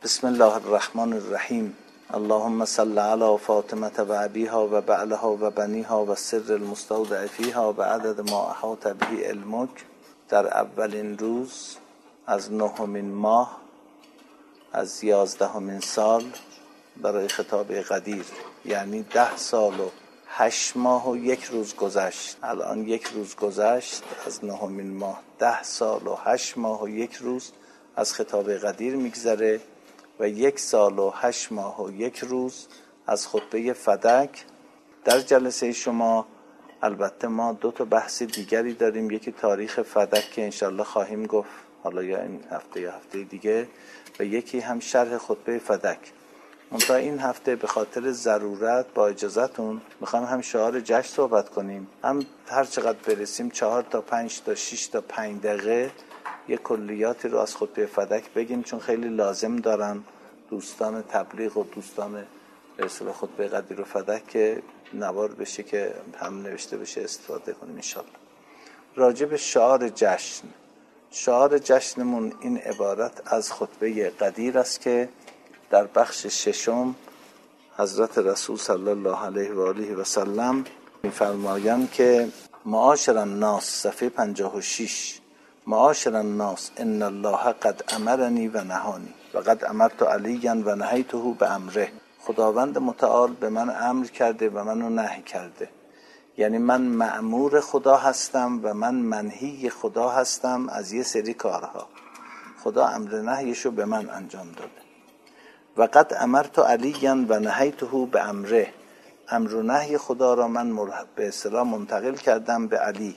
بسم الله الرحمن الرحیم. اللهم صل علی فاطمه و ابیها و بعلها و بنیها و سر المستودع فیها و عدد ما احاط به علمک. در اولین روز از 9مین ماه از 11مین سال برای خطاب قدیر، یعنی 10 سال و 8 ماه و 1 روز گذشت. الان 1 روز گذشت از 9مین ماه. 10 سال و 8 ماه و 1 روز از خطاب قدیر میگذره و 1 سال و 8 ماه و 1 روز از خطبه فدک. در جلسه شما البته ما 2 تا بحث دیگری داریم، یکی تاریخ فدک که انشالله خواهیم گفت حالا یا این هفته یا هفته دیگه، و یکی هم شرح خطبه فدک. منتها این هفته به خاطر ضرورت با اجازهتون میخوام هم شعار جشن صحبت کنیم، هم هر چقدر برسیم 4 تا 5 تا 6 تا 5 دقیقه یک کلیاتی رو از خطبه فدک بگیم، چون خیلی لازم دارن دوستان تبلیغ و دوستان به اصطلاح خطبه قدیر و فدک که نوار بشه که هم نوشته بشه استفاده کنیم انشالله. راجع به شعار جشن، شعار جشنمون این عبارت از خطبه قدیر است که در بخش 6 حضرت رسول صلی الله علیه و آله و سلم می‌فرمایند که معاشر الناس، صفحه 56، معاشر الناس ان الله قد امرنی و نهانی و قد امرت علیا و نهیته به امره. خداوند متعال به من امر کرده و منو نهی کرده، یعنی من مأمور خدا هستم و من منهی خدا هستم از یه سری کارها. خدا امر نهیشو به من انجام داده. و قد امرت علیا و نهیته به امره، امر و نهی خدا را من به اصطلاح منتقل کردم به علی.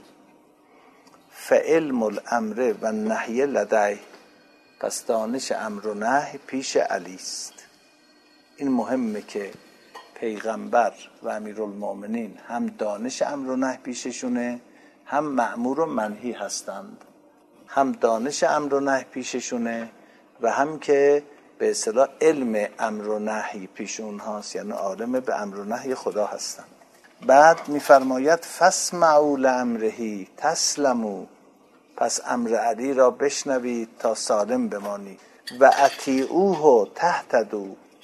فعلم الامر و نهی لدی، پس دانش امر و نهی پیش علی است. این مهمه که پیغمبر و امیرالمؤمنین هم دانش امر و نهی پیششونه، هم مأمور و منهی هستند. هم دانش امر و نهی پیششونه و هم که به اصطلاح علم امر و نهی پیش اونهاست، یعنی عالم به امر و نهی خدا هستند. بعد میفرماید فاسمعوا لامره تسلموا، پس امر علی را بشنوید تا سالم بمانید. و اطیعوه تهتدوا،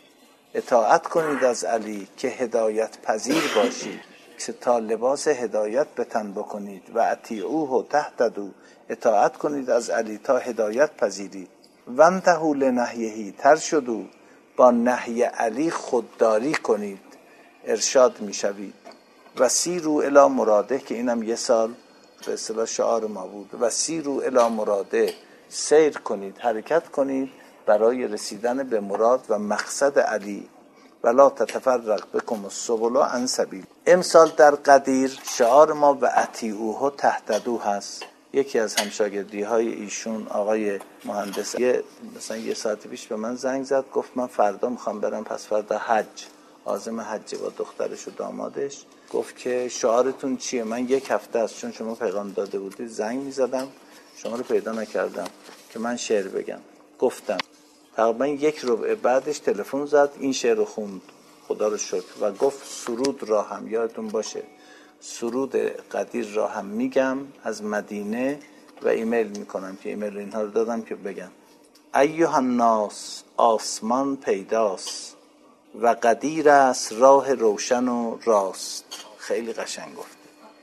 اطاعت کنید از علی که هدایت پذیر باشید، که تا لباس هدایت به تن بکنید. و اطیعوه تهتدوا، اطاعت کنید از علی تا هدایت پذیرید. وانتهوا لنهیه ترشدوا، با نهی علی خودداری کنید، ارشاد میشوید. و سیروا الی مراده، که اینم 1 سال به اصطلاح شعار ما بود. و سیروا الی مراده، سیر کنید، حرکت کنید برای رسیدن به مراد و مقصد علی. ولا تتفرق بکم السبل عن سبیل. امسال در قدیر شعار ما و اطیعوه تهتدوا هست. یکی از همشاگردی های ایشون آقای مهندس مثلا 1 ساعت پیش به من زنگ زد، گفت من فردا میخوام برم پس فردا حج، عازم حج با دخترش و دامادش. گفت که شعارتون چیه؟ من 1 هفته است چون شما پیغام داده بودید زنگ میزدم، شما رو پیدا نکردم که من شعر بگم. گفتم تقریبا 1 ربع بعدش تلفن زد، این شعر رو خوند خدا رو شکر و گفت سرود را هم یادتون باشه، سرود قدیر را هم میگم از مدینه و ایمیل میکنم که ایمیل اینها رو دادم که بگم. ایها الناس، آسمان پیداست و قدیر است راه روشن و راست. خیلی قشنگ گفته،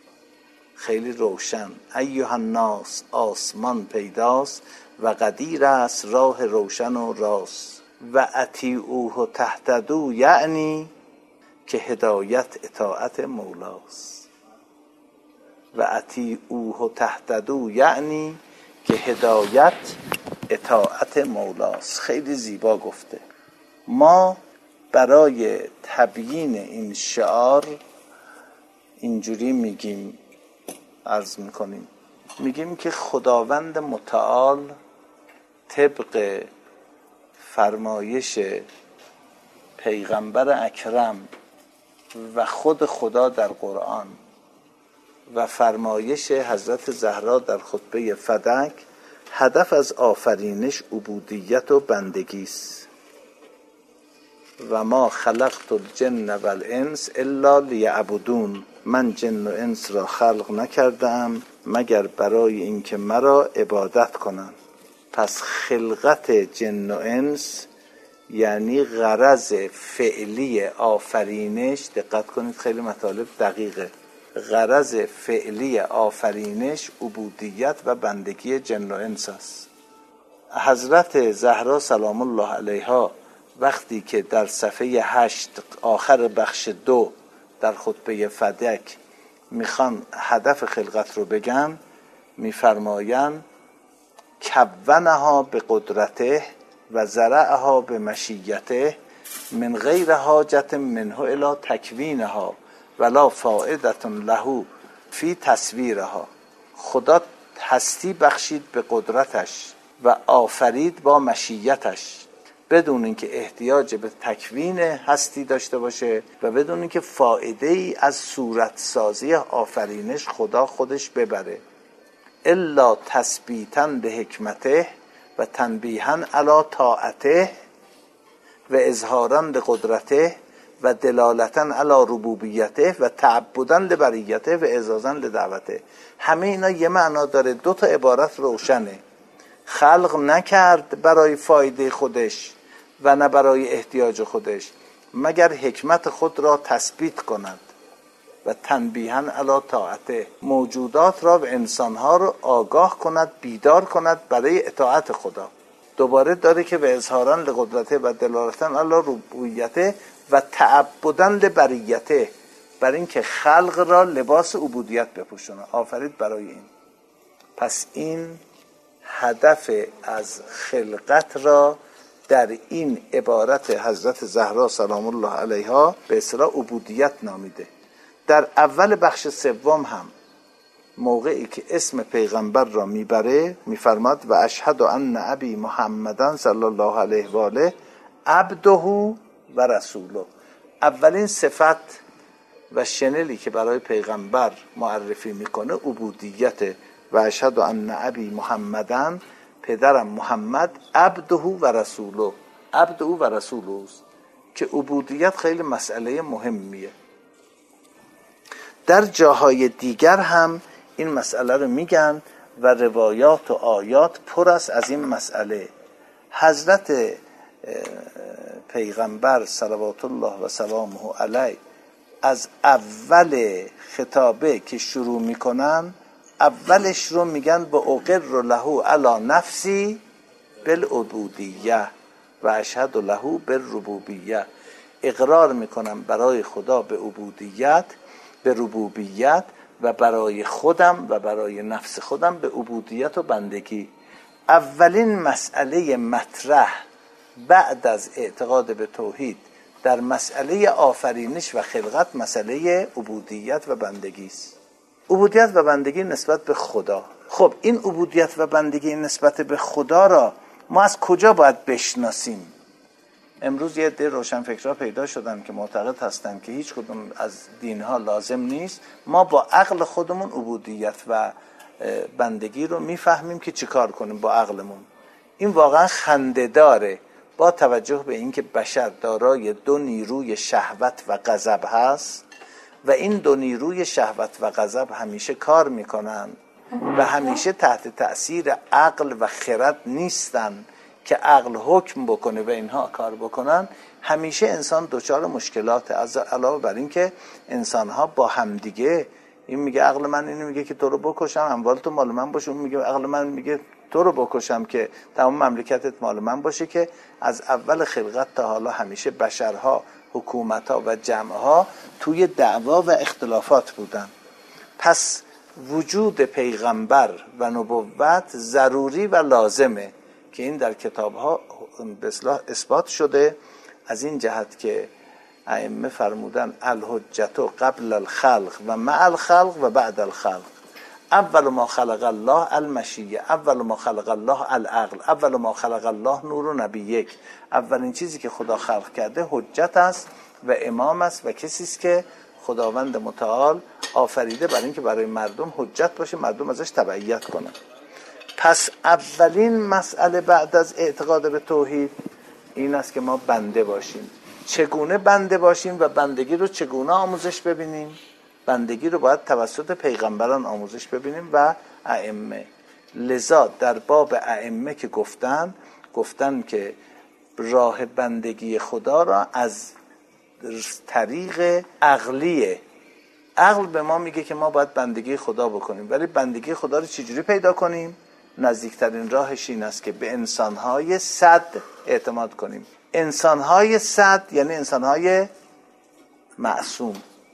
خیلی روشن. ایها الناس، آسمان پیداست و قدیر است راه روشن و راست. و اطیعوه تهتدوا، یعنی که هدایت اطاعت مولاست. و اطیعوه تهتدوا، یعنی که هدایت اطاعت مولاست. خیلی زیبا گفته. ما برای تبیین این شعار اینجوری میگیم، عرض میکنیم، میگیم که خداوند متعال طبق فرمایش پیغمبر اکرم و خود خدا در قرآن و فرمایش حضرت زهرا در خطبه فدک، هدف از آفرینش عبودیت و بندگی است. و ما خلقت الجن و الانس الا لیعبدون، من جن و انس را خلق نکردم مگر برای اینکه مرا عبادت کنند. پس خلقت جن و انس یعنی غرض فعلی آفرینش، دقت کنید خیلی مطالب دقیقه، غرض فعلی آفرینش عبودیت و بندگی جن و انس است. حضرت زهرا سلام الله علیها وقتی که در صفحه 8 آخر بخش 2 در خطبه فدک میخوان هدف خلقت رو بگن، میفرمایند کونها به قدرته و زرعها به مشیته من غیر حاجت منه الی تکوینها ولا فائدة له فی تصویرها. خدا هستی بخشید به قدرتش و آفرید با مشیتش بدون اینکه احتیاج به تکوین هستی داشته باشه و بدون اینکه فایده ای از صورت سازی آفرینش خدا خودش ببره، الا تثبیتا لحکمته و تنبیها علی طاعته و اظهارا لقدرته و دلالتا علی ربوبیته و تعبدا لبریته و اعزازا لدعوته. همه اینا یه معنا داره، 2 تا عبارت روشنه. خلق نکرد برای فایده خودش و نه برای احتیاج خودش مگر حکمت خود را تثبیت کند و تنبیها علی طاعته، موجودات را و انسانها را آگاه کند، بیدار کند برای اطاعت خدا. دوباره داره که به اظهارا لقدرته و دلالتا علی ربوبیته و تعبدا لبریته، برای اینکه خلق را لباس عبودیت بپوشونه، آفرید برای این. پس این هدف از خلقت را در این عبارت حضرت زهرا سلام الله علیها به اصطلاح عبودیت نامیده. در اول بخش 3 هم موقعی که اسم پیغمبر را میبره میفرماد و اشهد ان ابی محمدن صلی الله علیه و آله عبده و رسوله. اولین صفت و شنلی که برای پیغمبر معرفی میکنه عبودیت. و اشهد ان ابی محمدن، پدرم محمد، عبده و رسوله، عبده و رسوله است که عبودیت خیلی مسئله مهمیه. در جاهای دیگر هم این مسئله رو میگن و روایات و آیات پر است از این مسئله. حضرت پیغمبر صلوات الله و سلامه علیه از اول خطابه که شروع میکنن اولش رو میگن با اقر له علی نفسی بالعبودیه و اشهد له بالربوبیه. اقرار میکنم برای خدا به عبودیت، به ربوبیت و برای خودم و برای نفس خودم به عبودیت و بندگی. اولین مسئله مطرح بعد از اعتقاد به توحید در مسئله آفرینش و خلقت مسئله عبودیت و بندگی است. عبودیت و بندگی نسبت به خدا. خب این عبودیت و بندگی نسبت به خدا را ما از کجا باید بشناسیم؟ امروز یه عده روشنفکرها پیدا شدن که معتقد هستن که هیچ کدوم از دینها لازم نیست، ما با عقل خودمون عبودیت و بندگی رو میفهمیم که چیکار کنیم با عقلمون. این واقعا خنده‌داره با توجه به اینکه بشر دارای 2 نیروی شهوت و غضب هست و این 2 نیروی شهوت و غضب همیشه کار میکنن و همیشه تحت تأثیر عقل و خرد نیستن که عقل حکم بکنه و اینها کار بکنن. همیشه انسان دچار مشکلات، از علاوه بر این که انسانها با همدیگه، این میگه عقل من اینو میگه که تو رو بکشم اموال تو مال من باشه، اون میگه عقل من میگه تو رو بکشم که تمام مملکتت مال من باشه، که از اول خلقت تا حالا همیشه بشرها، حکومتها و جمعها توی دعوا و اختلافات بودن. پس وجود پیغمبر و نبوت ضروری و لازمه که این در کتابها به اصطلاح اثبات شده، از این جهت که ائمه فرمودن الحجت قبل الخلق و مع الخلق و بعد الخلق. اول ما خلق الله المشیه، اول ما خلق الله العقل، اول ما خلق الله نور نبیک. اولین چیزی که خدا خلق کرده حجت است و امام است و کسی است که خداوند متعال آفریده برای اینکه برای مردم حجت باشه، مردم ازش تبعیت کنن. پس اولین مسئله بعد از اعتقاد به توحید این است که ما بنده باشیم. چگونه بنده باشیم و بندگی رو چگونه آموزش ببینیم؟ بندگی رو باید توسط پیغمبران آموزش ببینیم و ائمه. لذا در باب ائمه که گفتن که راه بندگی خدا را از طریق عقلیه. عقل به ما میگه که ما باید بندگی خدا بکنیم، ولی بندگی خدا رو چجوری پیدا کنیم؟ نزدیکترین راهش این است که به انسانهای صد اعتماد کنیم. انسانهای صد یعنی انسانهای معصوم.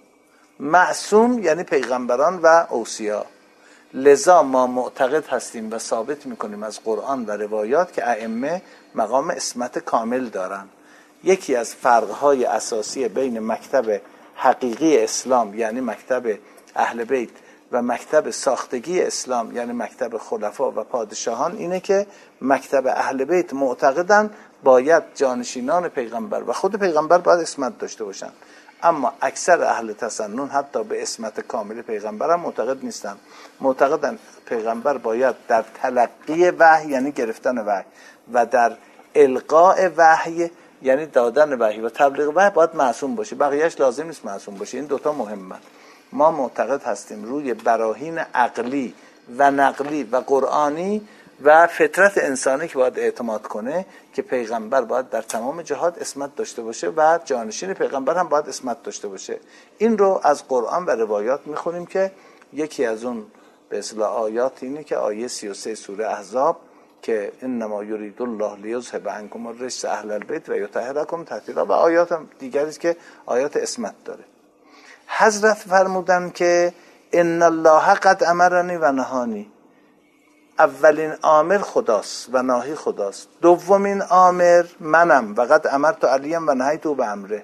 معصوم یعنی پیغمبران و اوصیا. لذا ما معتقد هستیم و ثابت میکنیم از قرآن و روایات که ائمه مقام عصمت کامل دارن. یکی از فرقهای اساسی بین مکتب حقیقی اسلام یعنی مکتب اهل بیت و مکتب ساختگی اسلام یعنی مکتب خلفا و پادشاهان اینه که مکتب اهل بیت معتقدن باید جانشینان پیغمبر و خود پیغمبر باید عصمت داشته باشن، اما اکثر اهل تسنن حتی به عصمت کامل پیغمبر هم معتقد نیستن. معتقدن پیغمبر باید در تلقی وحی یعنی گرفتن وحی و در القاء وحی یعنی دادن وحی و تبلیغ وحی باید معصوم باشه، بقیهش لازم نیست معصوم باشه. این دوتا مهمه. ما معتقد هستیم روی براهین عقلی و نقلی و قرآنی و فطرت انسانی که باید اعتماد کنه که پیغمبر باید در تمام جهات عصمت داشته باشه و جانشین پیغمبر هم باید عصمت داشته باشه. این رو از قرآن و روایات میخونیم که یکی از اون به اصطلاح آیات اینه که آیه 33 سوره احزاب که انما یرید الله لیذهب عنکم الرجس اهل البیت و یطهرکم تطهیرا و آیات هم دیگری است که آیات عصمت داره. حضرت فرمودن که ان الله قد امرنی و نهانی. اولین آمر خداست و ناهی خداست. دومین آمر منم و قد امرت علیم و نهیت به امره.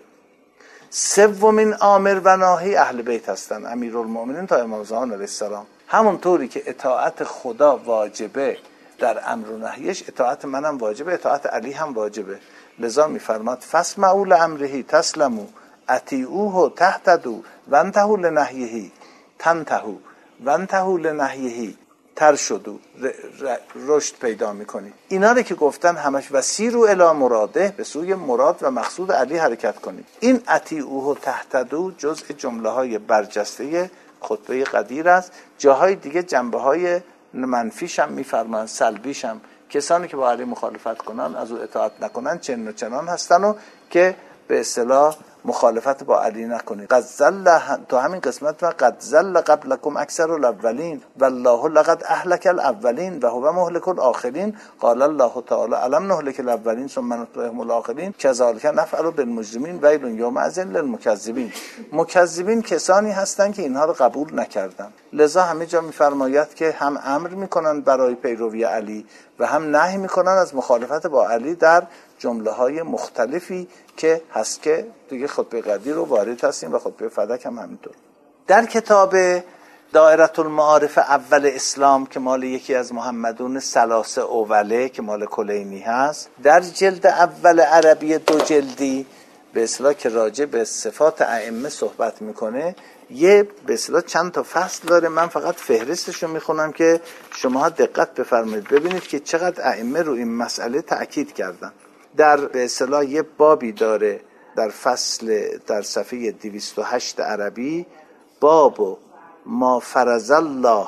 سومین آمر و ناهی اهل بیت هستن، امیرالمومنین تا امام زمان علیه السلام. همونطوری که اطاعت خدا واجبه در امر و نهیش، اطاعت منم واجبه، اطاعت علی هم واجبه. لذا میفرماد فاسمعوا لامره تسلموا اطیعوه تهتدوا وانتهوا لنهیه تنتهوا وانتهوا لنهیه ترشدوا رشد پیدا میکنی. اینا رو که گفتن همش وسیروا الی مراده، به سوی مراد و مقصود علی حرکت کنید. این اطیعوه تهتدوا جزء جمله های برجسته خطبه قدیر است. جاهای دیگه جنبه های منفیش هم میفرمان، سلبیش هم. کسانی که با علی مخالفت کنن، از او اطاعت نکنن، چنین و چنان هستن و که به اصطلاح مخالفت با علی نکنید. قد زل، تو همین قسمت و قد زل قبلکم اکثر الاولین والله لقد اهلك الاولین و هو مهلك الاخرین. قال الله تعالی الم نهلك الاولین ثم نتبعهم الاخرین كذلك نفعل بالمجرمین ویل یومئذ للمکذبین. مکذبین کسانی هستند که اینها رو قبول نکردن. لذا همه جا میفرماید که هم امر میکنن برای پیروی علی و هم نهی میکنن از مخالفت با علی در جمله های مختلفی که هست که دیگه خطبه قدیر رو وارد هستیم و خطبه فدک هم همینطور. در کتاب دائره المعارف اول اسلام که مال یکی از محمدون ثلاثه اوله که مال کلینی هست، در جلد اول عربی 2 جلدی به اصطلاح که راجع به صفات ائمه صحبت میکنه، یه به اصطلاح چند تا فصل داره. من فقط فهرستشو میخونم که شما دقت بفرمایید ببینید که چقدر ائمه رو این مسئله تأکید کردن. در به اصطلاح یه بابی داره در فصل در صفحه 208 عربی، باب ما فرض الله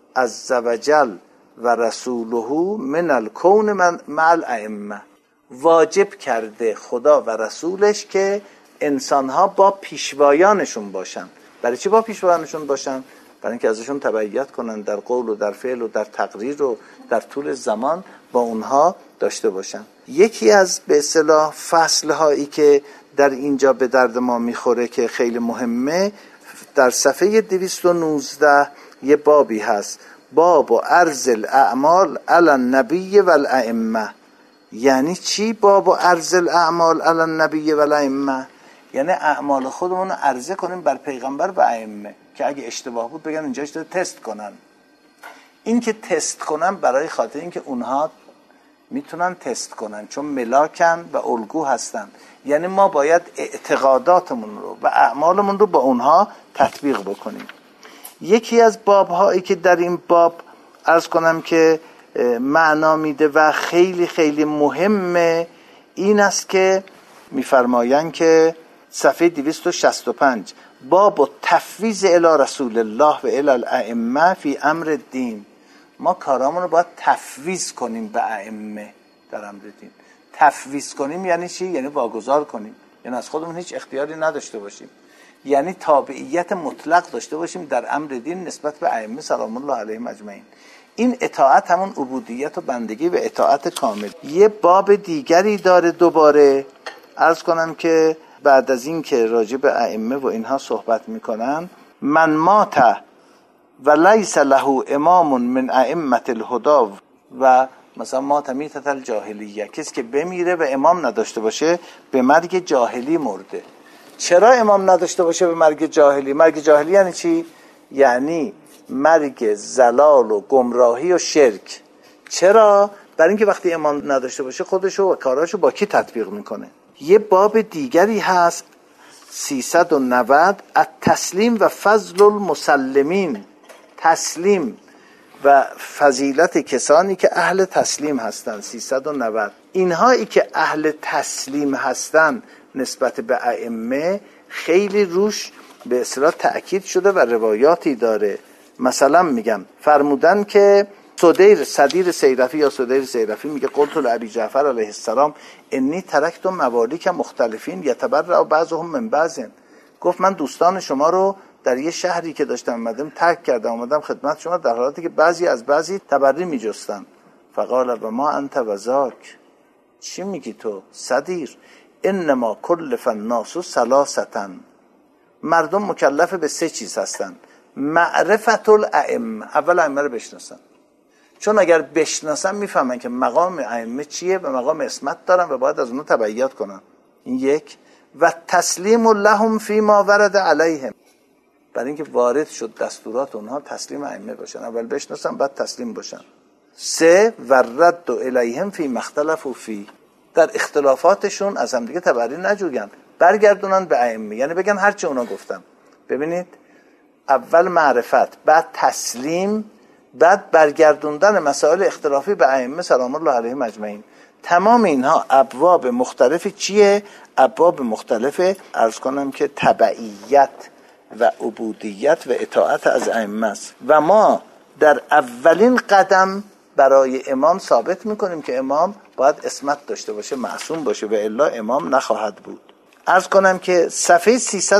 عز وجل و رسوله من الکون مع الائمه. واجب کرده خدا و رسولش که انسانها با پیشوایانشون باشن. برای چی با پیشوایانشون باشن؟ برای اینکه ازشون تبعیت کنن در قول و در فعل و در تقریر و در طول زمان با اونها داشته باشن. یکی از به اصطلاح فصل‌هایی که در اینجا به درد ما میخوره که خیلی مهمه، در صفحه 219 یه بابی هست، باب و عرض الاعمال علی النبی و الائمه. یعنی چی باب و عرض الاعمال علی النبی و الائمه؟ یعنی اعمال خودمون رو عرضه کنیم بر پیغمبر و ائمه که اگه اشتباه بود بگن اینجا اشتباه، تست کنن. این که تست کنن برای خاطر اینکه اونها میتونن تست کنن چون ملاکن و الگو هستن. یعنی ما باید اعتقاداتمون رو و اعمالمون رو با اونها تطبیق بکنیم. یکی از بابهایی که در این باب عرض کنم که معنا میده و خیلی خیلی مهمه این است که میفرمایند که صفحه 265 باب تفویض الی رسول الله و الی الائمه فی امر الدین. ما کارامون رو باید تفویض کنیم به ائمه در امر دین. تفویض کنیم یعنی چی؟ یعنی واگذار کنیم، یعنی از خودمون هیچ اختیاری نداشته باشیم، یعنی تابعیت مطلق داشته باشیم در امر دین نسبت به ائمه سلام الله علیهم اجمعین. این اطاعت همون عبودیت و بندگی و اطاعت کامل. یه باب دیگری داره دوباره عرض کنم که بعد از این که راجع به ائمه و اینها صحبت میکنن، من مات و لیس له امام من ائمه الهدی و مثلا مات میتة الجاهلیه، کسی که بمیره و امام نداشته باشه به مرگ جاهلی مرده. چرا امام نداشته باشه به مرگ جاهلی؟ مرگ جاهلی یعنی چی؟ یعنی مرگ زلال و گمراهی و شرک. چرا؟ برای اینکه وقتی امام نداشته باشه خودشو و کاراشو با کی تطبیق میکنه. یه باب دیگری هست 390 التسلیم و فضل المسلمین، تسلیم و فضیلت کسانی که اهل تسلیم هستند. 390 اینهایی که اهل تسلیم هستند نسبت به ائمه خیلی روش به اصطلاح تأکید شده و روایاتی داره. مثلا میگم فرمودن که صدیر سیرفی یا صدیر سیرفی میگه قلت لابی جعفر علیه السلام انی ترکت موالیک مختلفین یتبرأ بعضهم من بعض. گفت من دوستان شما رو در یه شهری که داشتم اومدم ترک کردم، اومدم خدمت شما در حالاتی که بعضی از بعضی تبری میجستن. فقال و ما انت و ذاک، چی میگی تو صدیر؟ انما کلف الناس ثلاثه، مردم مکلف به 3 چیز هستن. معرفت الائمه، اول ائمه رو بشناسن، چون اگر بشناسن میفهمن که مقام ائمه چیه و مقام اسمت دارن و باید از اونها تبعیت کنن. این یک. و تسلیم لهم فیما ورد علیهم، برای اینکه وارد شد دستورات اونها تسلیم ائمه باشن، اول بشناسن بعد تسلیم باشن. 3 و رد الیهم فی مختلفوا فی، در اختلافاتشون از هم دیگه تبری نجوین، برگردونن به ائمه، یعنی بگن هر چه اونا گفتن. ببینید اول معرفت، بعد تسلیم، بعد برگردوندن مسائل اختلافی به ائمه سلام الله علیهم اجمعین. تمام اینها ابواب مختلفی چیه؟ ابواب مختلف عرض کنم که تبعیت و عبودیت و اطاعت از ائمه است. و ما در اولین قدم برای امام ثابت میکنیم که امام باید اسمت داشته باشه، معصوم باشه، و الا امام نخواهد بود. عرض کنم که صفحه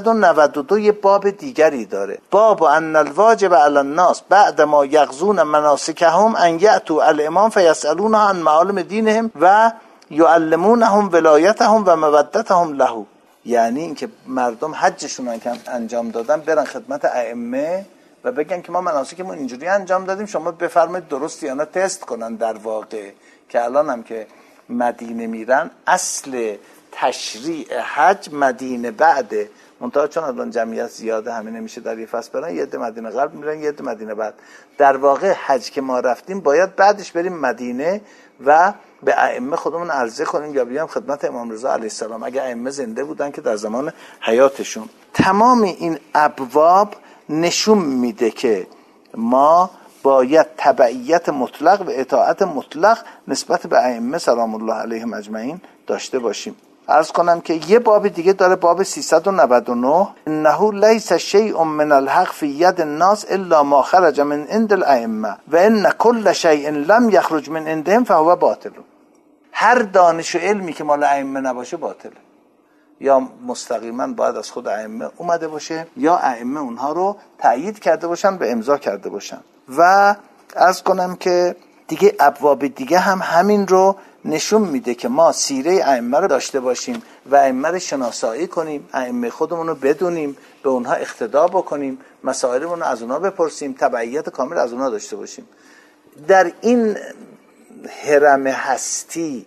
392 یه باب دیگری داره، باب ان الواجب علی الناس بعد ما یغزون مناسکهم ان یأتوا الامام فیسألون عن معالم دینهم و یعلمونهم ولایتهم و مودتهم له. یعنی اینکه مردم حجشون که انجام دادن برن خدمت ائمه و بگن که ما مناسکمون اینجوری انجام دادیم، شما بفرمایید درست یا نه تست کنن. در واقع که الان هم که مدینه میرن اصل تشریع حج مدینه بعده، منتها چون الان جمعیت زیاده همه نمیشه در یه فصل برن، یه عده مدینه قبل میرن یه عده مدینه بعد. در واقع حج که ما رفتیم باید بعدش بریم مدینه و به ائمه خودمون عرضه کنیم یا بیام خدمت امام رضا علیه السلام اگه ائمه زنده بودن که در زمان حیاتشون. تمام این ابواب نشون میده که ما باید تبعیت مطلق و اطاعت مطلق نسبت به ائمه سلام الله علیهم اجمعین داشته باشیم. عرض کنم که یه باب دیگه داره، باب 399 انه لیس شیء من الحق فی ید الناس الا ما خرج من عند الائمه و ان کل شیء لم یخرج من عندهم فهو باطل. هر دانش و علمی که مال ائمه نباشه باطله، یا مستقیما باید از خود ائمه اومده باشه یا ائمه اونها رو تأیید کرده باشن و امضا کرده باشن. و عرض کنم که دیگه ابواب دیگه هم همین رو نشون میده که ما سیره ائمه رو داشته باشیم و ائمه رو شناسایی کنیم، ائمه خودمون رو بدونیم، به اونها اقتدا بکنیم، مسائلمون رو از اونها بپرسیم، تبعیت کامل از اونها داشته باشیم. در این هرم هستی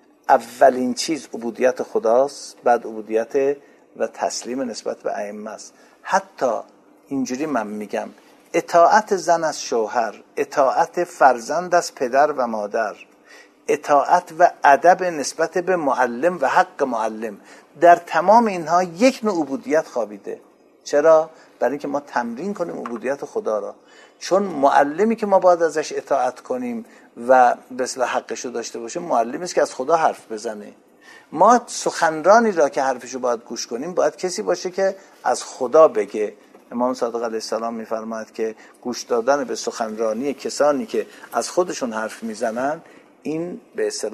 اولین چیز عبودیت خداست، بعد عبودیت و تسلیم نسبت به ائمه است. حتی اینجوری من میگم اطاعت زن از شوهر، اطاعت فرزند از پدر و مادر، اطاعت و ادب نسبت به معلم و حق معلم، در تمام اینها یک نوع عبودیت خوابیده. چرا؟ برای اینکه ما تمرین کنیم عبودیت خدا را. چون معلمی که ما باید ازش اطاعت کنیم و به اصطلاح حقشو داشته باشه معلمی است که از خدا حرف بزنه. ما سخنرانی را که حرفشو باید گوش کنیم باید کسی باشه که از خدا بگه. امام صادق علیه السلام میفرماید که گوش دادن به سخنرانی کسانی که از خودشون حرف میزنن این به اصطلاح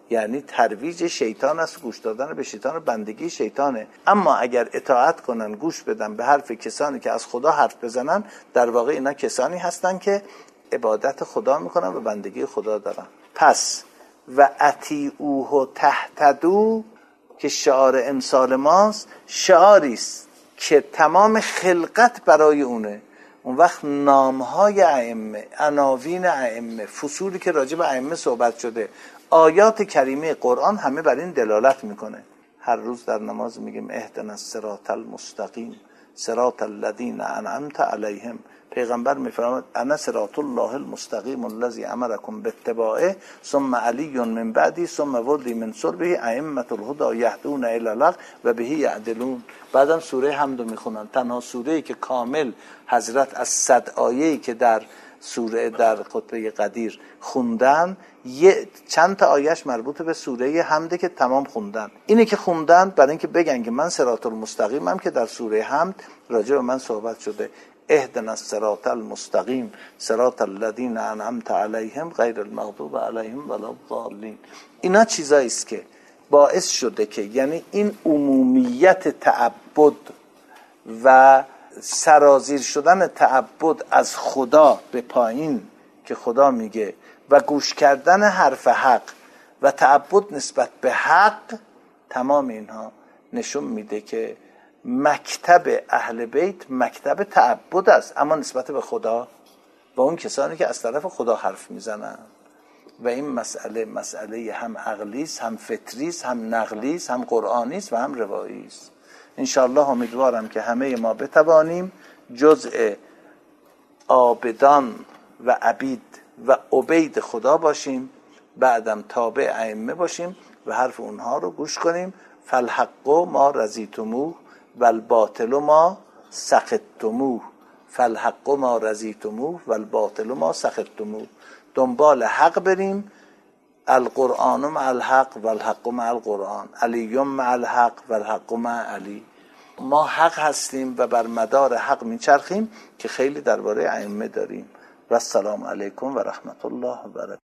یعنی ترویج شیطان است، گوش دادن به شیطان، بندگی شیطانه. اما اگر اطاعت کنن، گوش بدن به حرف کسانی که از خدا حرف بزنن، در واقع اینا کسانی هستن که عبادت خدا میکنن و بندگی خدا دارن. پس و اطیعوه تهتدوا که شعار امسال ماست، شعاری است که تمام خلقت برای اونه. اون وقت نامهای ائمه، عناوین ائمه، فصولی که راجع به ائمه صحبت شده، آیات کریمه قرآن همه بر این دلالت میکنه. هر روز در نماز میگیم اهدنا الصراط المستقیم صراط الذین انعمت علیهم. پیغمبر میفرماید انا صراط الله المستقیم الذی امرکم باتباعه ثم علی من بعدی ثم ولی من صلبه ائمه الهدی یهدون الی الحق و به یعدلون. بعدم سوره حمد میخونن، تنها سوره‌ای که کامل حضرت از 100 آیه‌ای که در سوره در خطبه قدیر خوندن، چند تا آیهش مربوط به سوره حمد که تمام خوندن. اینه که خوندن برای اینکه بگن که من صراط المستقیمم، که در سوره حمد راجع به من صحبت شده. اهدنا الصراط المستقیم صراط الذین انعمت علیهم غیر المغضوب علیهم ولا الضالین. اینا چیزایی است که باعث شده که یعنی این عمومیت تعبد و سرازیر شدن تعبد از خدا به پایین که خدا میگه و گوش کردن حرف حق و تعبد نسبت به حق، تمام اینها نشون میده که مکتب اهل بیت مکتب تعبد است، اما نسبت به خدا و اون کسانی که از طرف خدا حرف میزنن. و این مسئله هم عقلی است، هم فطری است، هم نقلی است، هم قرآنی است و هم روایی است. انشاءالله امیدوارم که همه ما بتوانیم جزء عابدان و عبید و عبید خدا باشیم، بعدم تابع ائمه باشیم و حرف اونها رو گوش کنیم. فالحق ما رضیتموه والباطل ما سخطتموه، فالحق ما رضیتموه والباطل ما سخطتموه. دنبال حق بریم. القرآن مع الحق والحق مع القرآن، علی مع الحق والحق مع علی. ما حق هستیم و بر مدار حق میچرخیم که خیلی درباره ائمه داریم. و السلام علیکم و رحمت الله و برکاته.